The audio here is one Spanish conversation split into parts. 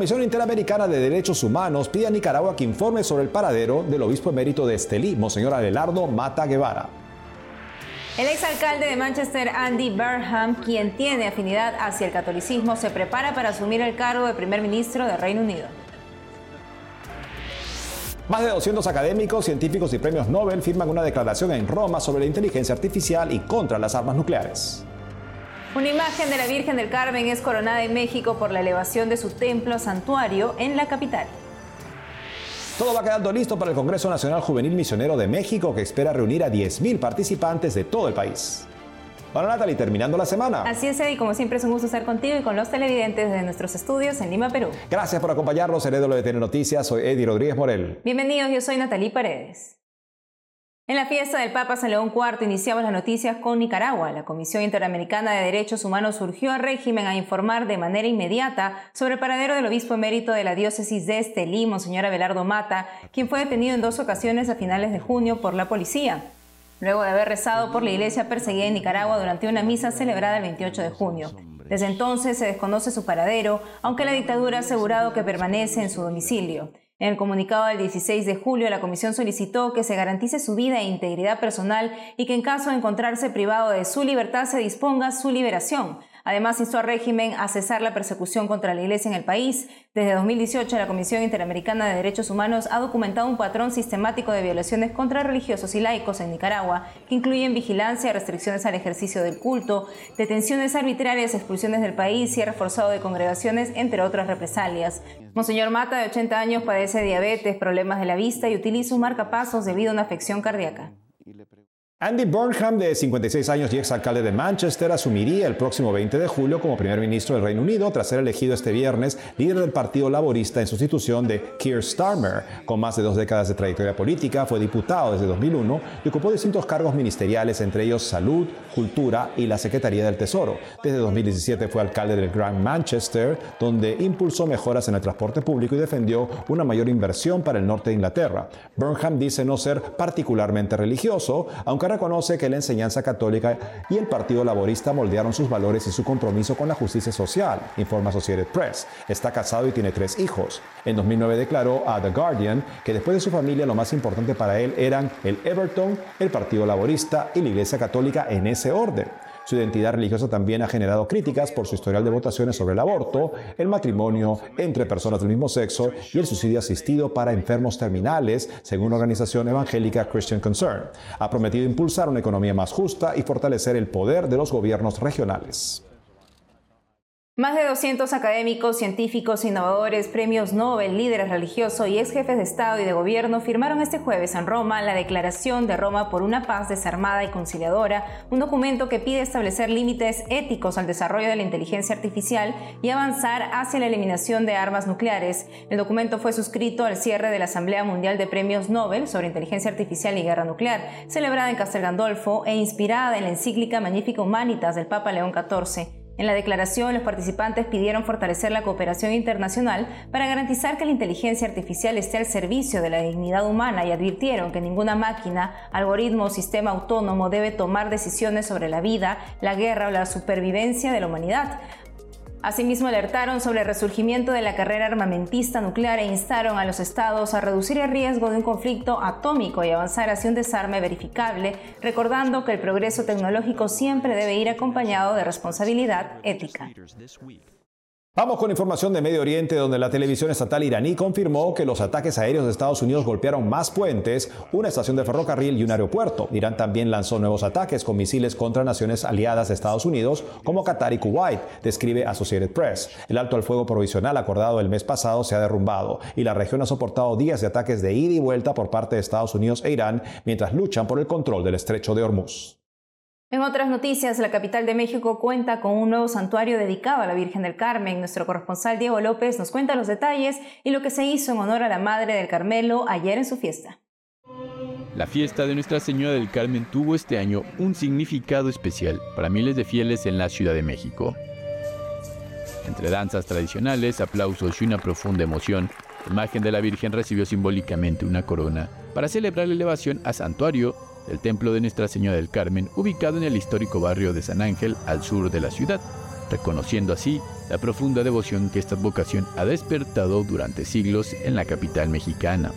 Comisión Interamericana de Derechos Humanos pide a Nicaragua que informe sobre el paradero del obispo emérito de Estelí, Monseñor Abelardo Mata Guevara. El exalcalde de Manchester, Andy Burnham, quien tiene afinidad hacia el catolicismo, se prepara para asumir el cargo de primer ministro del Reino Unido. Más de 200 académicos, científicos y premios Nobel firman una declaración en Roma sobre la inteligencia artificial y contra las armas nucleares. Una imagen de la Virgen del Carmen es coronada en México por la elevación de su templo santuario en la capital. Todo va quedando listo para el Congreso Nacional Juvenil Misionero de México, que espera reunir a 10,000 participantes de todo el país. Bueno, Natalie, terminando la semana. Así es, Eddie, como siempre es un gusto estar contigo y con los televidentes de nuestros estudios en Lima, Perú. Gracias por acompañarnos en EWTN Noticias. Soy Eddie Rodríguez Morel. Bienvenidos, yo soy Natalie Paredes. En la fiesta del Papa San León IV iniciamos las noticias con Nicaragua. La Comisión Interamericana de Derechos Humanos surgió al régimen a informar de manera inmediata sobre el paradero del obispo emérito de la diócesis de Estelí, Monseñor Abelardo Mata, quien fue detenido en 2 ocasiones a finales de junio por la policía, luego de haber rezado por la iglesia perseguida en Nicaragua durante una misa celebrada el 28 de junio. Desde entonces se desconoce su paradero, aunque la dictadura ha asegurado que permanece en su domicilio. En el comunicado del 16 de julio, la comisión solicitó que se garantice su vida e integridad personal y que en caso de encontrarse privado de su libertad se disponga su liberación. Además, instó al régimen a cesar la persecución contra la Iglesia en el país. Desde 2018, la Comisión Interamericana de Derechos Humanos ha documentado un patrón sistemático de violaciones contra religiosos y laicos en Nicaragua, que incluyen vigilancia, restricciones al ejercicio del culto, detenciones arbitrarias, expulsiones del país, cierre forzado de congregaciones, entre otras represalias. Monseñor Mata, de 80 años, padece diabetes, problemas de la vista y utiliza un marcapasos debido a una afección cardíaca. Andy Burnham, de 56 años y exalcalde de Manchester, asumiría el próximo 20 de julio como primer ministro del Reino Unido tras ser elegido este viernes líder del Partido Laborista en sustitución de Keir Starmer. Con más de 2 décadas de trayectoria política, fue diputado desde 2001 y ocupó distintos cargos ministeriales, entre ellos salud, cultura y la Secretaría del Tesoro. Desde 2017 fue alcalde del Gran Manchester, donde impulsó mejoras en el transporte público y defendió una mayor inversión para el norte de Inglaterra. Burnham dice no ser particularmente religioso, aunque reconoce que la enseñanza católica y el Partido Laborista moldearon sus valores y su compromiso con la justicia social, informa Associated Press. Está casado y tiene 3 hijos. En 2009 declaró a The Guardian que después de su familia lo más importante para él eran el Everton, el Partido Laborista y la Iglesia Católica en ese orden. Su identidad religiosa también ha generado críticas por su historial de votaciones sobre el aborto, el matrimonio entre personas del mismo sexo y el suicidio asistido para enfermos terminales, según la organización evangélica Christian Concern. Ha prometido impulsar una economía más justa y fortalecer el poder de los gobiernos regionales. Más de 200 académicos, científicos, innovadores, premios Nobel, líderes religiosos y ex jefes de Estado y de Gobierno firmaron este jueves en Roma la Declaración de Roma por una paz desarmada y conciliadora, un documento que pide establecer límites éticos al desarrollo de la inteligencia artificial y avanzar hacia la eliminación de armas nucleares. El documento fue suscrito al cierre de la Asamblea Mundial de Premios Nobel sobre Inteligencia Artificial y Guerra Nuclear, celebrada en Castel Gandolfo e inspirada en la encíclica Magnifica Humanitas del Papa León XIV. En la declaración, los participantes pidieron fortalecer la cooperación internacional para garantizar que la inteligencia artificial esté al servicio de la dignidad humana y advirtieron que ninguna máquina, algoritmo o sistema autónomo debe tomar decisiones sobre la vida, la guerra o la supervivencia de la humanidad. Asimismo, alertaron sobre el resurgimiento de la carrera armamentista nuclear e instaron a los estados a reducir el riesgo de un conflicto atómico y avanzar hacia un desarme verificable, recordando que el progreso tecnológico siempre debe ir acompañado de responsabilidad ética. Vamos con información de Medio Oriente, donde la televisión estatal iraní confirmó que los ataques aéreos de Estados Unidos golpearon más puentes, una estación de ferrocarril y un aeropuerto. Irán también lanzó nuevos ataques con misiles contra naciones aliadas de Estados Unidos, como Qatar y Kuwait, describe Associated Press. El alto al fuego provisional acordado el mes pasado se ha derrumbado y la región ha soportado días de ataques de ida y vuelta por parte de Estados Unidos e Irán mientras luchan por el control del estrecho de Hormuz. En otras noticias, la capital de México cuenta con un nuevo santuario dedicado a la Virgen del Carmen. Nuestro corresponsal Diego López nos cuenta los detalles y lo que se hizo en honor a la Madre del Carmelo ayer en su fiesta. La fiesta de Nuestra Señora del Carmen tuvo este año un significado especial para miles de fieles en la Ciudad de México. Entre danzas tradicionales, aplausos y una profunda emoción, la imagen de la Virgen recibió simbólicamente una corona para celebrar la elevación a santuario del Templo de Nuestra Señora del Carmen, ubicado en el histórico barrio de San Ángel, al sur de la ciudad. reconociendo así la profunda devoción que esta advocación ha despertado durante siglos en la capital mexicana.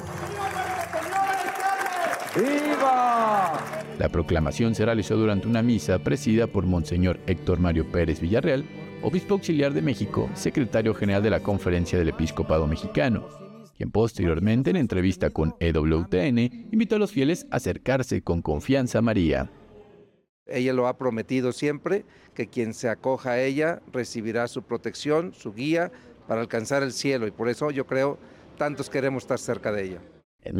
¡Viva! La proclamación se realizó durante una misa presidida por Monseñor Héctor Mario Pérez Villarreal, obispo auxiliar de México, secretario general de la Conferencia del Episcopado Mexicano, quien posteriormente en entrevista con EWTN invitó a los fieles a acercarse con confianza a María. Ella lo ha prometido siempre, que quien se acoja a ella recibirá su protección, su guía para alcanzar el cielo, y por eso yo creo tantos queremos estar cerca de ella. En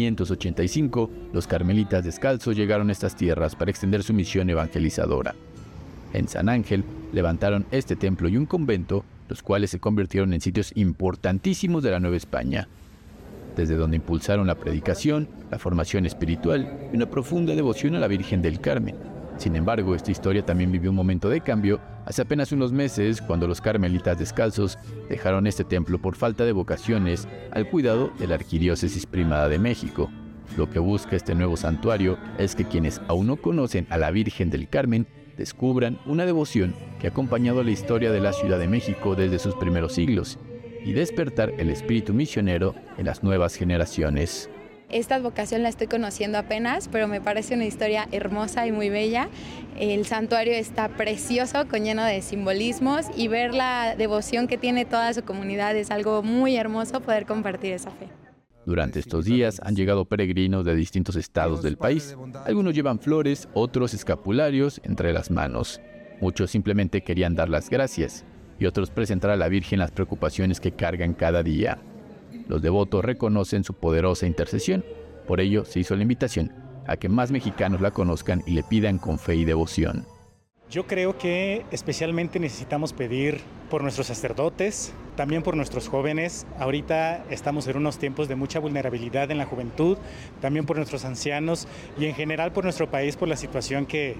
1585, los carmelitas descalzos llegaron a estas tierras para extender su misión evangelizadora. En San Ángel levantaron este templo y un convento, los cuales se convirtieron en sitios importantísimos de la Nueva España, desde donde impulsaron la predicación, la formación espiritual y una profunda devoción a la Virgen del Carmen. Sin embargo, esta historia también vivió un momento de cambio hace apenas unos meses, cuando los carmelitas descalzos dejaron este templo por falta de vocaciones al cuidado de la Arquidiócesis Primada de México. Lo que busca este nuevo santuario es que quienes aún no conocen a la Virgen del Carmen descubran una devoción que ha acompañado la historia de la Ciudad de México desde sus primeros siglos y despertar el espíritu misionero en las nuevas generaciones. Esta advocación la estoy conociendo apenas, pero me parece una historia hermosa y muy bella. El santuario está precioso, lleno de simbolismos, y ver la devoción que tiene toda su comunidad es algo muy hermoso, poder compartir esa fe. Durante estos días han llegado peregrinos de distintos estados del país. Algunos llevan flores, otros escapularios entre las manos. Muchos simplemente querían dar las gracias y otros presentar a la Virgen las preocupaciones que cargan cada día. Los devotos reconocen su poderosa intercesión. Por ello se hizo la invitación a que más mexicanos la conozcan y le pidan con fe y devoción. Yo creo que especialmente necesitamos pedir por nuestros sacerdotes, también por nuestros jóvenes. Ahorita estamos en unos tiempos de mucha vulnerabilidad en la juventud, también por nuestros ancianos y en general por nuestro país, por la situación que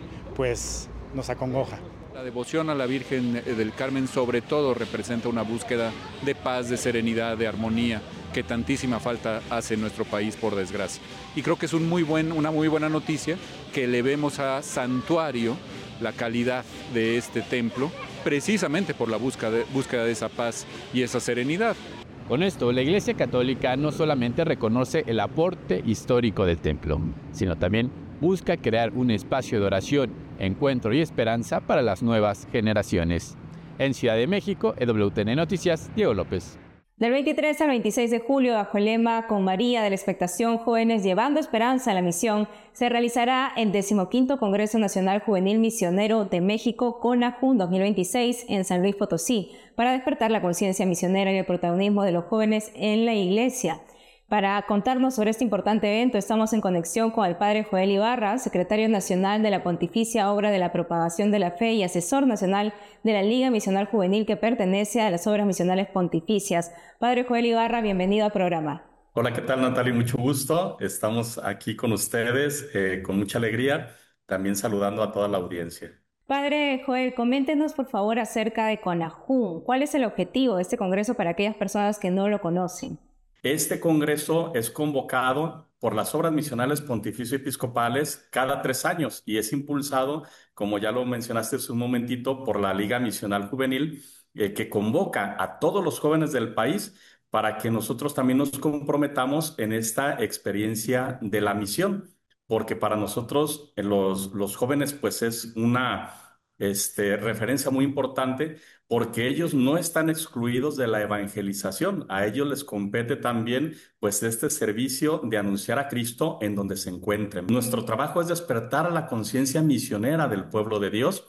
nos acongoja. La devoción a la Virgen del Carmen sobre todo representa una búsqueda de paz, de serenidad, de armonía, que tantísima falta hace en nuestro país, por desgracia. Y creo que es una muy buena noticia que elevemos a santuario la calidad de este templo, precisamente por la búsqueda de esa paz y esa serenidad. Con esto, la Iglesia Católica no solamente reconoce el aporte histórico del templo, sino también busca crear un espacio de oración, encuentro y esperanza para las nuevas generaciones. En Ciudad de México, EWTN Noticias, Diego López. Del 23 al 26 de julio, bajo el lema Con María de la Expectación, Jóvenes Llevando Esperanza a la Misión, se realizará el 15º Congreso Nacional Juvenil Misionero de México, CONAJUM 2026, en San Luis Potosí, para despertar la conciencia misionera y el protagonismo de los jóvenes en la Iglesia. Para contarnos sobre este importante evento, estamos en conexión con el Padre Joel Ibarra, secretario nacional de la Pontificia Obra de la Propagación de la Fe y asesor nacional de la Liga Misional Juvenil, que pertenece a las Obras Misionales Pontificias. Padre Joel Ibarra, bienvenido al programa. Hola, ¿qué tal, Natalie? Mucho gusto. Estamos aquí con ustedes con mucha alegría, también saludando a toda la audiencia. Padre Joel, coméntenos por favor acerca de CONAJUM. ¿Cuál es el objetivo de este congreso para aquellas personas que no lo conocen? Este congreso es convocado por las Obras Misionales Pontificio-Episcopales cada 3 años y es impulsado, como ya lo mencionaste hace un momentito, por la Liga Misional Juvenil, que convoca a todos los jóvenes del país para que nosotros también nos comprometamos en esta experiencia de la misión, porque para nosotros los jóvenes pues es una referencia muy importante, porque ellos no están excluidos de la evangelización. A ellos les compete también pues este servicio de anunciar a Cristo en donde se encuentren. Nuestro trabajo es despertar a la conciencia misionera del pueblo de Dios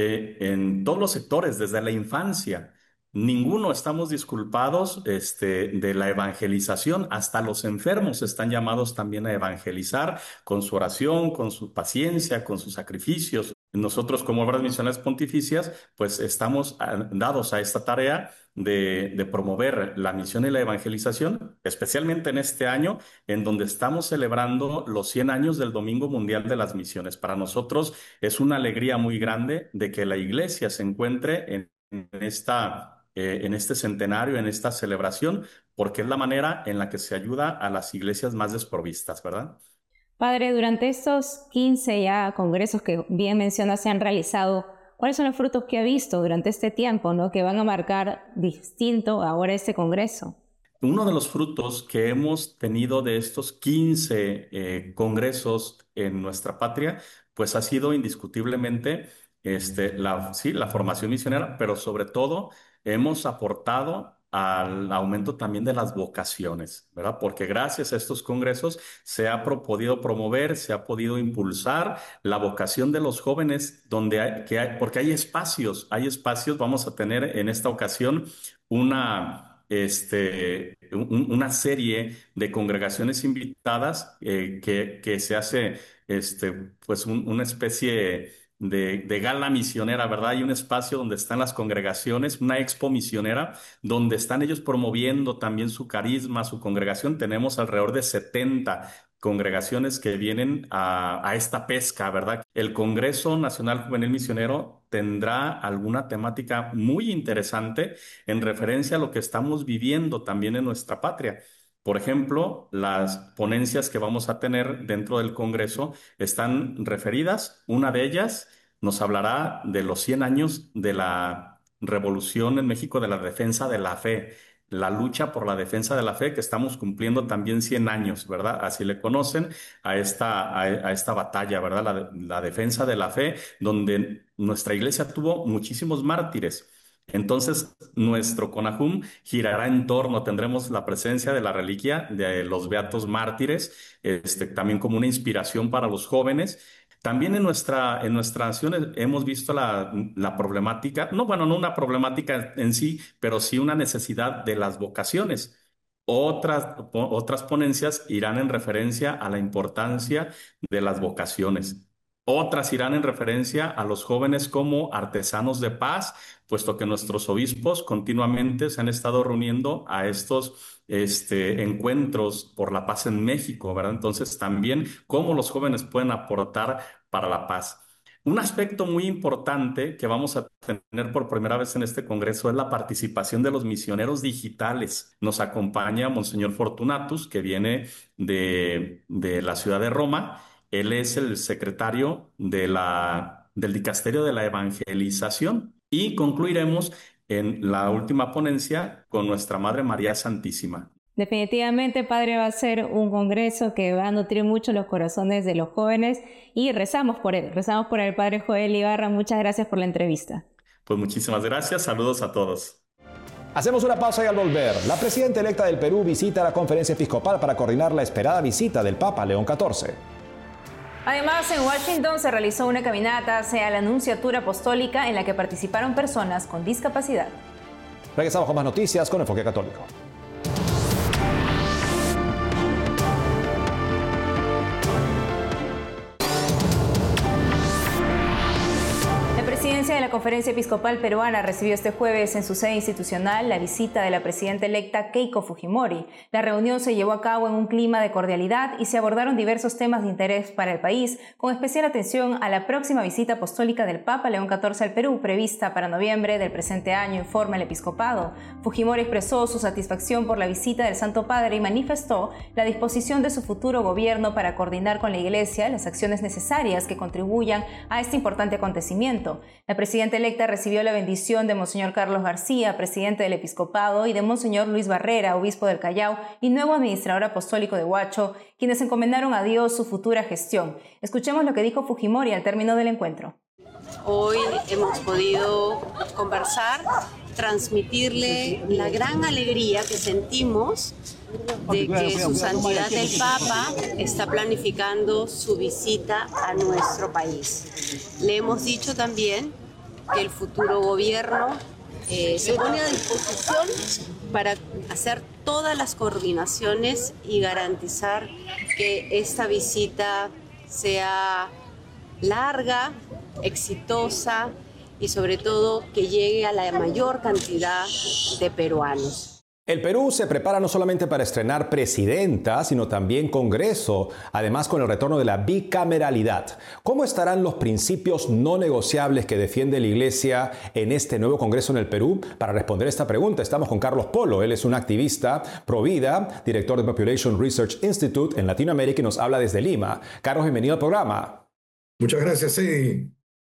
en todos los sectores, desde la infancia. Ninguno estamos disculpados de la evangelización. Hasta los enfermos están llamados también a evangelizar con su oración, con su paciencia, con sus sacrificios. Nosotros, como Obras Misionales Pontificias, pues estamos dados a esta tarea de promover la misión y la evangelización, especialmente en este año, en donde estamos celebrando los 100 años del Domingo Mundial de las Misiones. Para nosotros es una alegría muy grande de que la Iglesia se encuentre en este centenario, en esta celebración, porque es la manera en la que se ayuda a las iglesias más desprovistas, ¿verdad? Padre, durante estos 15 ya congresos que bien menciona se han realizado, ¿Cuáles son los frutos que ha visto durante este tiempo, ¿no?, que van a marcar distinto ahora este Congreso? Uno de los frutos que hemos tenido de estos 15 congresos en nuestra patria, pues ha sido indiscutiblemente la formación misionera, pero sobre todo hemos aportado al aumento también de las vocaciones, ¿verdad? Porque gracias a estos congresos se ha podido promover, se ha podido impulsar la vocación de los jóvenes porque hay espacios, vamos a tener en esta ocasión una serie de congregaciones invitadas que se hace pues una especie de gala misionera, ¿verdad? Hay un espacio donde están las congregaciones, una expo misionera, donde están ellos promoviendo también su carisma, su congregación. Tenemos alrededor de 70 congregaciones que vienen a esta pesca, ¿verdad? El Congreso Nacional Juvenil Misionero tendrá alguna temática muy interesante en referencia a lo que estamos viviendo también en nuestra patria. Por ejemplo, las ponencias que vamos a tener dentro del Congreso están referidas. Una de ellas nos hablará de los 100 años de la revolución en México, de la defensa de la fe, la lucha por la defensa de la fe, que estamos cumpliendo también 100 años, ¿verdad? Así le conocen a esta batalla, ¿verdad? La defensa de la fe, donde nuestra iglesia tuvo muchísimos mártires. Entonces, nuestro CONAJUM girará en torno, tendremos la presencia de la reliquia de los beatos mártires, también como una inspiración para los jóvenes. También en nuestra nación hemos visto la problemática, no una problemática en sí, pero sí una necesidad de las vocaciones. Otras ponencias irán en referencia a la importancia de las vocaciones. Otras irán en referencia a los jóvenes como artesanos de paz, puesto que nuestros obispos continuamente se han estado reuniendo a estos encuentros por la paz en México, ¿verdad? Entonces también cómo los jóvenes pueden aportar para la paz. Un aspecto muy importante que vamos a tener por primera vez en este congreso es la participación de los misioneros digitales. Nos acompaña Monseñor Fortunatus, que viene de la ciudad de Roma. Él es el secretario del Dicasterio de la Evangelización. Y concluiremos en la última ponencia con nuestra Madre María Santísima. Definitivamente, Padre, va a ser un congreso que va a nutrir mucho los corazones de los jóvenes y rezamos por él, Padre Joel Ibarra. Muchas gracias por la entrevista. Pues muchísimas gracias, saludos a todos. Hacemos una pausa y al volver, la presidenta electa del Perú visita la conferencia episcopal para coordinar la esperada visita del Papa León XIV. Además, en Washington se realizó una caminata hacia la Nunciatura Apostólica en la que participaron personas con discapacidad. Regresamos con más noticias con Enfoque Católico. La presidencia de la Conferencia Episcopal Peruana recibió este jueves en su sede institucional la visita de la presidenta electa Keiko Fujimori. La reunión se llevó a cabo en un clima de cordialidad y se abordaron diversos temas de interés para el país, con especial atención a la próxima visita apostólica del Papa León XIV al Perú, prevista para noviembre del presente año, informa el episcopado. Fujimori expresó su satisfacción por la visita del Santo Padre y manifestó la disposición de su futuro gobierno para coordinar con la Iglesia las acciones necesarias que contribuyan a este importante acontecimiento. La presidenta electa recibió la bendición de Monseñor Carlos García, presidente del Episcopado, y de Monseñor Luis Barrera, obispo del Callao y nuevo administrador apostólico de Huacho, quienes encomendaron a Dios su futura gestión. Escuchemos lo que dijo Fujimori al término del encuentro. Hoy hemos podido conversar, transmitirle la gran alegría que sentimos de que su santidad el Papa está planificando su visita a nuestro país. Le hemos dicho también que el futuro gobierno se pone a disposición para hacer todas las coordinaciones y garantizar que esta visita sea larga, exitosa y sobre todo que llegue a la mayor cantidad de peruanos. El Perú se prepara no solamente para estrenar presidenta, sino también Congreso, además con el retorno de la bicameralidad. ¿Cómo estarán los principios no negociables que defiende la Iglesia en este nuevo Congreso en el Perú? Para responder esta pregunta estamos con Carlos Polo. Él es un activista pro vida, director de Population Research Institute en Latinoamérica y nos habla desde Lima. Carlos, bienvenido al programa. Muchas gracias, sí.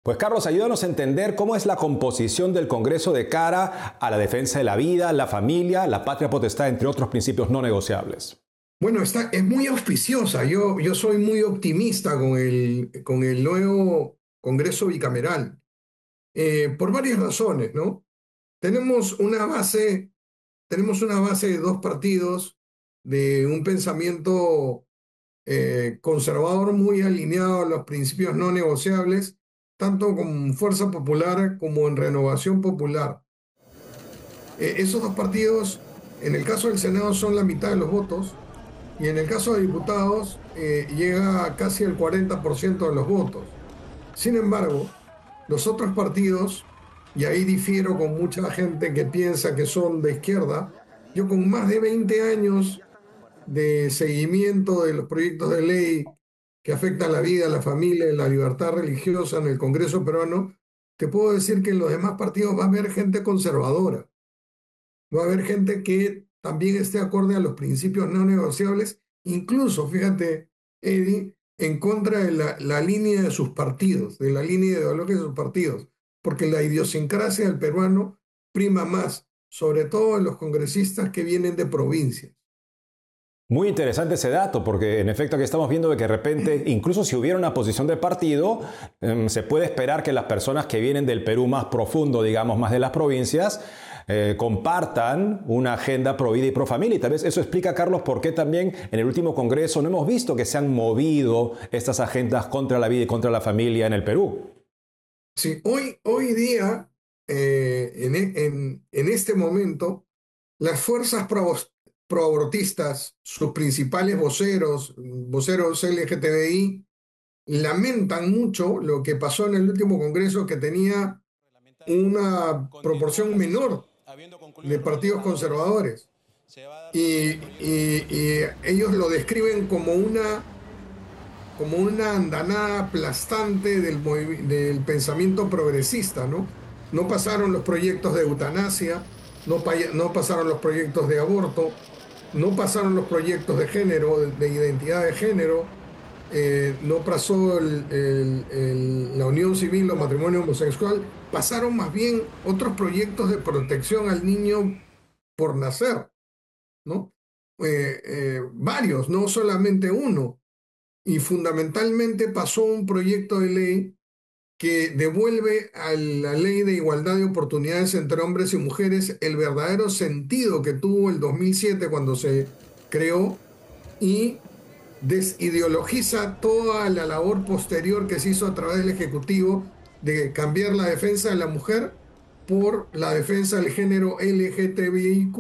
Pues Carlos, ayúdanos a entender cómo es la composición del Congreso de cara a la defensa de la vida, la familia, la patria potestad, entre otros principios no negociables. Bueno, es muy auspiciosa. Yo soy muy optimista con el nuevo Congreso bicameral, por varias razones, ¿no? Tenemos una base de dos partidos, de un pensamiento conservador muy alineado a los principios no negociables, tanto con Fuerza Popular como en Renovación Popular. Esos dos partidos, en el caso del Senado, son la mitad de los votos, y en el caso de diputados llega casi al 40% de los votos. Sin embargo, los otros partidos, y ahí difiero con mucha gente que piensa que son de izquierda, yo con más de 20 años de seguimiento de los proyectos de ley que afectan la vida, la familia y la libertad religiosa en el Congreso peruano, te puedo decir que en los demás partidos va a haber gente conservadora. Va a haber gente que también esté acorde a los principios no negociables, incluso, fíjate, Eddie, en contra de la línea de sus partidos, de la línea ideológica de sus partidos, porque la idiosincrasia del peruano prima más, sobre todo en los congresistas que vienen de provincias. Muy interesante ese dato, porque en efecto aquí estamos viendo de que de repente, incluso si hubiera una posición de partido, se puede esperar que las personas que vienen del Perú más profundo, digamos, más de las provincias, compartan una agenda pro vida y pro familia. Y tal vez eso explica, Carlos, por qué también en el último Congreso no hemos visto que se han movido estas agendas contra la vida y contra la familia en el Perú. Sí, hoy día, en este momento, las fuerzas proabortistas, sus principales voceros LGTBI, lamentan mucho lo que pasó en el último Congreso, que tenía una proporción menor de partidos conservadores. Y ellos lo describen como una andanada aplastante del pensamiento progresista, ¿no? No pasaron los proyectos de eutanasia, no pasaron los proyectos de aborto, no pasaron los proyectos de género, de identidad de género, no pasó la unión civil o matrimonio homosexual, pasaron más bien otros proyectos de protección al niño por nacer, ¿no? Varios, no solamente uno. Y fundamentalmente pasó un proyecto de ley que devuelve a la ley de igualdad de oportunidades entre hombres y mujeres el verdadero sentido que tuvo el 2007 cuando se creó, y desideologiza toda la labor posterior que se hizo a través del Ejecutivo de cambiar la defensa de la mujer por la defensa del género LGTBIQ+,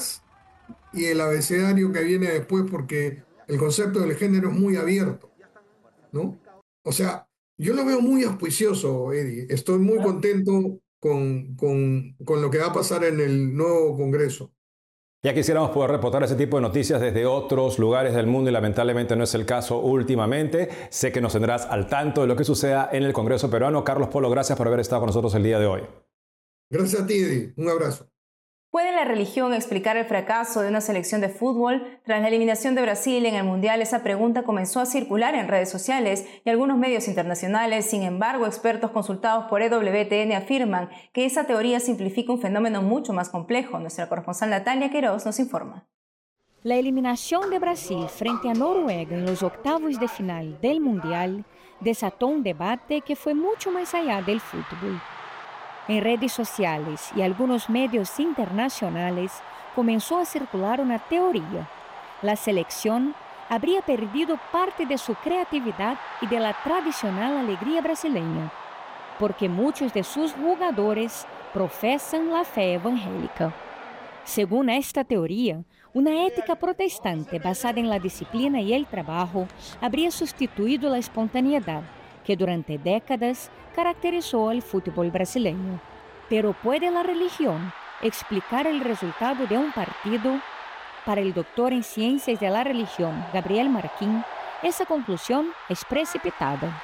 y el abecedario que viene después, porque el concepto del género es muy abierto, ¿no? O sea, yo lo veo muy auspicioso, Eddie. Estoy muy contento con lo que va a pasar en el nuevo Congreso. Ya quisiéramos poder reportar ese tipo de noticias desde otros lugares del mundo y lamentablemente no es el caso últimamente. Sé que nos tendrás al tanto de lo que suceda en el Congreso peruano. Carlos Polo, gracias por haber estado con nosotros el día de hoy. Gracias a ti, Eddie. Un abrazo. ¿Puede la religión explicar el fracaso de una selección de fútbol? Tras la eliminación de Brasil en el Mundial, esa pregunta comenzó a circular en redes sociales y algunos medios internacionales. Sin embargo, expertos consultados por EWTN afirman que esa teoría simplifica un fenómeno mucho más complejo. Nuestra corresponsal Natalia Queiroz nos informa. La eliminación de Brasil frente a Noruega en los octavos de final del Mundial desató un debate que fue mucho más allá del fútbol. En redes sociales y algunos medios internacionales comenzó a circular una teoría. La selección habría perdido parte de su creatividad y de la tradicional alegría brasileña, porque muchos de sus jugadores profesan la fe evangélica. Según esta teoría, una ética protestante basada en la disciplina y el trabajo habría sustituido la espontaneidad que durante décadas caracterizó al fútbol brasileño. Pero ¿puede la religión explicar el resultado de un partido? Para el doctor en Ciencias de la Religión, Gabriel Marquín, esa conclusión es precipitada.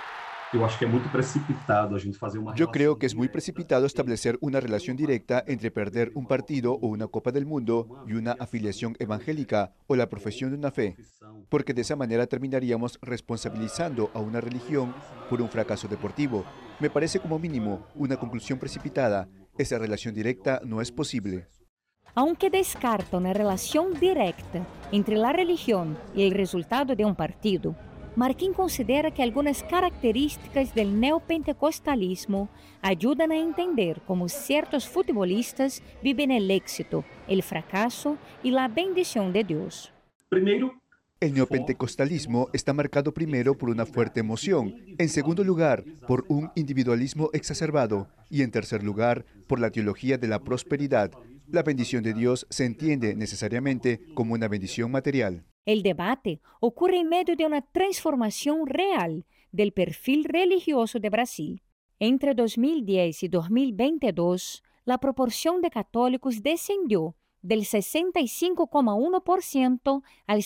Yo creo que es muy precipitado establecer una relación directa entre perder un partido o una Copa del Mundo y una afiliación evangélica o la profesión de una fe, porque de esa manera terminaríamos responsabilizando a una religión por un fracaso deportivo. Me parece como mínimo una conclusión precipitada. Esa relación directa no es posible. Aunque descarta una relación directa entre la religión y el resultado de un partido, Marquín considera que algunas características del neopentecostalismo ayudan a entender cómo ciertos futbolistas viven el éxito, el fracaso y la bendición de Dios. El neopentecostalismo está marcado primero por una fuerte emoción, en segundo lugar, por un individualismo exacerbado y en tercer lugar, por la teología de la prosperidad. La bendición de Dios se entiende necesariamente como una bendición material. El debate ocurre en medio de una transformación real del perfil religioso de Brasil. Entre 2010 y 2022, la proporción de católicos descendió del 65,1% al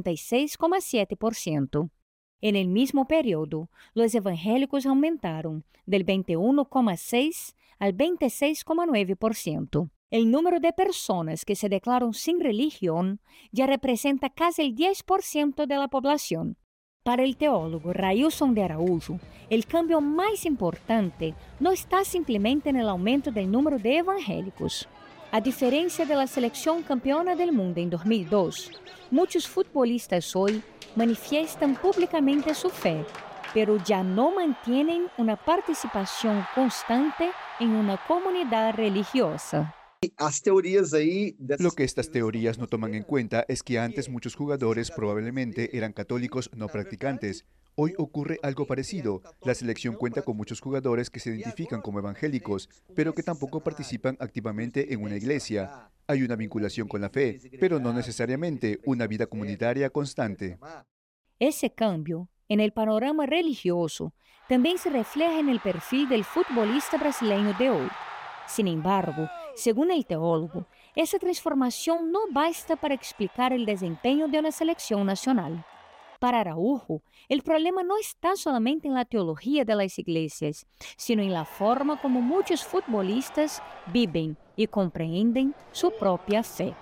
56,7%. En el mismo periodo, los evangélicos aumentaron del 21,6% al 26,9%. El número de personas que se declaran sin religión ya representa casi el 10% de la población. Para el teólogo Railson de Araújo, el cambio más importante no está simplemente en el aumento del número de evangélicos. A diferencia de la selección campeona del mundo en 2002, muchos futbolistas hoy manifiestan públicamente su fe, pero ya no mantienen una participación constante en una comunidad religiosa. Lo que estas teorías no toman en cuenta es que antes muchos jugadores probablemente eran católicos no practicantes. Hoy ocurre algo parecido. La selección cuenta con muchos jugadores que se identifican como evangélicos, pero que tampoco participan activamente en una iglesia. Hay una vinculación con la fe, pero no necesariamente una vida comunitaria constante. Ese cambio en el panorama religioso también se refleja en el perfil del futbolista brasileño de hoy. Sin embargo, según el teólogo, esa transformación no basta para explicar el desempeño de una selección nacional. Para Araújo, el problema no está solamente en la teología de las iglesias, sino en la forma como muchos futbolistas viven y comprenden su propia fe.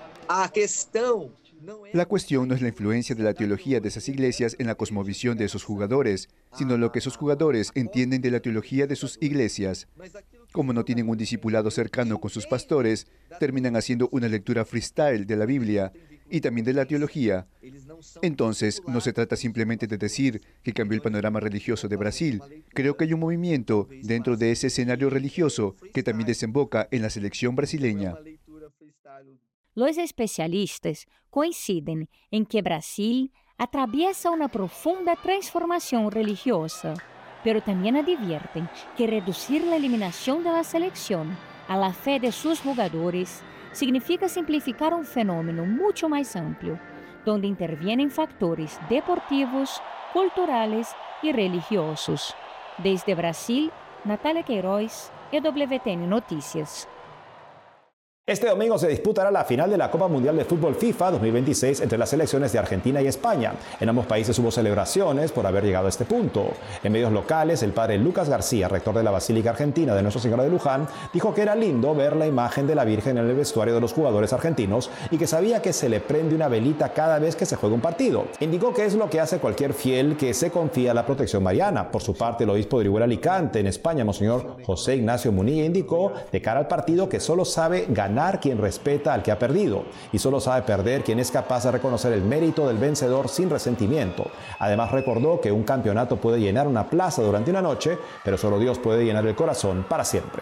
La cuestión no es la influencia de la teología de esas iglesias en la cosmovisión de esos jugadores, sino lo que esos jugadores entienden de la teología de sus iglesias. Como no tienen un discipulado cercano con sus pastores, terminan haciendo una lectura freestyle de la Biblia y también de la teología. Entonces, no se trata simplemente de decir que cambió el panorama religioso de Brasil. Creo que hay un movimiento dentro de ese escenario religioso que también desemboca en la selección brasileña. Los especialistas coinciden en que Brasil atraviesa una profunda transformación religiosa, pero también advierten que reducir la eliminación de la selección a la fe de sus jugadores significa simplificar un fenómeno mucho más amplio, donde intervienen factores deportivos, culturales y religiosos. Desde Brasil, Natalia Queiroz, EWTN Noticias. Este domingo se disputará la final de la Copa Mundial de Fútbol FIFA 2026 entre las selecciones de Argentina y España. En ambos países hubo celebraciones por haber llegado a este punto. En medios locales, el padre Lucas García, rector de la Basílica Argentina de Nuestra Señora de Luján, dijo que era lindo ver la imagen de la Virgen en el vestuario de los jugadores argentinos y que sabía que se le prende una velita cada vez que se juega un partido. Indicó que es lo que hace cualquier fiel que se confía a la protección mariana. Por su parte, el obispo de Orihuela Alicante, en España, Monseñor José Ignacio Munilla, indicó de cara al partido que solo sabe ganar quien respeta al que ha perdido y solo sabe perder quien es capaz de reconocer el mérito del vencedor sin resentimiento. Además, recordó que un campeonato puede llenar una plaza durante una noche, pero solo Dios puede llenar el corazón para siempre.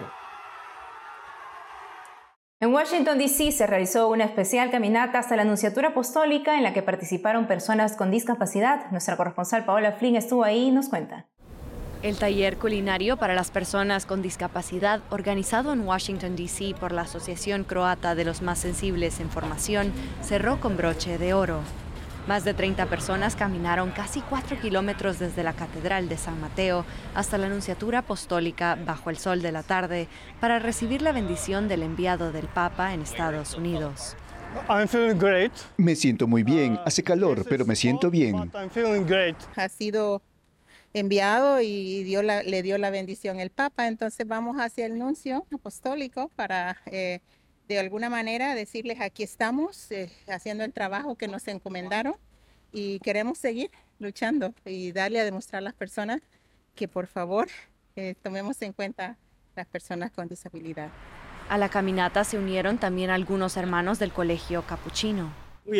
En Washington, D.C. se realizó una especial caminata hasta la Nunciatura Apostólica en la que participaron personas con discapacidad. Nuestra corresponsal Paola Flynn estuvo ahí y nos cuenta. El taller culinario para las personas con discapacidad, organizado en Washington, D.C. por la Asociación Croata de los Más Sensibles en Formación, cerró con broche de oro. Más de 30 personas caminaron casi 4 kilómetros desde la Catedral de San Mateo hasta la Nunciatura Apostólica bajo el sol de la tarde para recibir la bendición del enviado del Papa en Estados Unidos. Me siento muy bien, hace calor, pero me siento bien. Ha sido enviado y le dio la bendición el Papa. Entonces vamos hacia el nuncio apostólico para de alguna manera decirles aquí estamos haciendo el trabajo que nos encomendaron y queremos seguir luchando y darle a demostrar a las personas que por favor tomemos en cuenta las personas con disabilidad. A la caminata se unieron también algunos hermanos del colegio capuchino.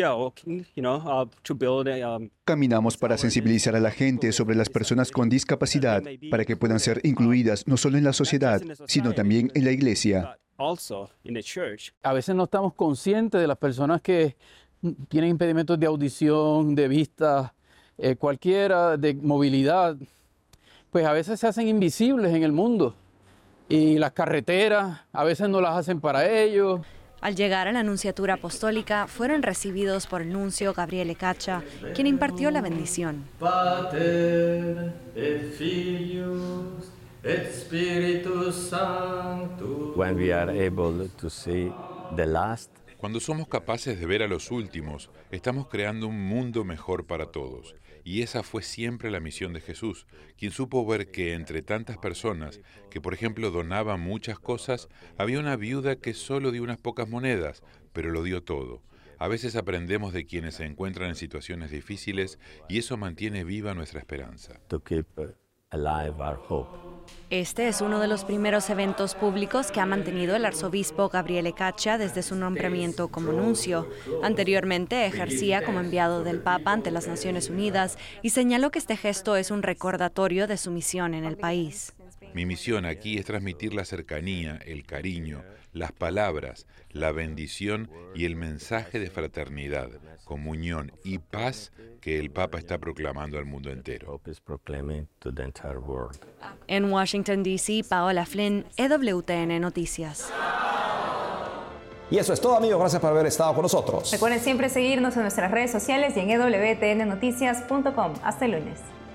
Caminamos para sensibilizar a la gente sobre las personas con discapacidad, para que puedan ser incluidas no solo en la sociedad, sino también en la iglesia. A veces no estamos conscientes de las personas que tienen impedimentos de audición, de vista, cualquiera, de movilidad, pues a veces se hacen invisibles en el mundo. Y las carreteras a veces no las hacen para ellos. Al llegar a la Nunciatura Apostólica, fueron recibidos por el nuncio Gabriele Caccia, quien impartió la bendición. Pater et Filius et Spiritus Sanctus. When we are able to see the last. Cuando somos capaces de ver a los últimos, estamos creando un mundo mejor para todos. Y esa fue siempre la misión de Jesús, quien supo ver que entre tantas personas que, por ejemplo, donaban muchas cosas, había una viuda que solo dio unas pocas monedas, pero lo dio todo. A veces aprendemos de quienes se encuentran en situaciones difíciles y eso mantiene viva nuestra esperanza. To keep alive our hope. Este es uno de los primeros eventos públicos que ha mantenido el arzobispo Gabriele Caccia desde su nombramiento como nuncio. Anteriormente ejercía como enviado del Papa ante las Naciones Unidas y señaló que este gesto es un recordatorio de su misión en el país. Mi misión aquí es transmitir la cercanía, el cariño, las palabras, la bendición y el mensaje de fraternidad, comunión y paz que el Papa está proclamando al mundo entero. En Washington, D.C., Paola Flynn, EWTN Noticias. Y eso es todo, amigos. Gracias por haber estado con nosotros. Recuerden siempre seguirnos en nuestras redes sociales y en EWTNnoticias.com. Hasta el lunes.